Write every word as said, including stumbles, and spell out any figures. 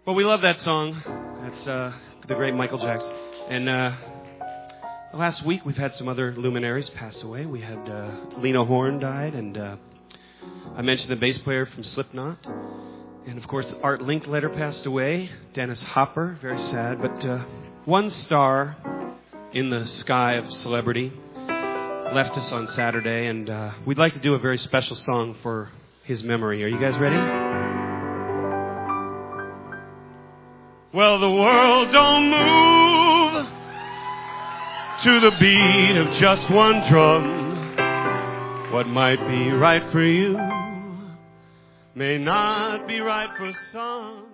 Well, we love that song. That's uh, the great Michael Jackson. And uh, last week we've had some other luminaries pass away. We had uh, Lena Horne died, and uh, I mentioned the bass player from Slipknot. And of course, Art Linkletter passed away. Dennis Hopper, very sad. But uh, one star in the sky of celebrity left us on Saturday, and uh, we'd like to do a very special song for his memory. Are you guys ready? Well, the world don't move to the beat of just one drum. What might be right for you may not be right for some.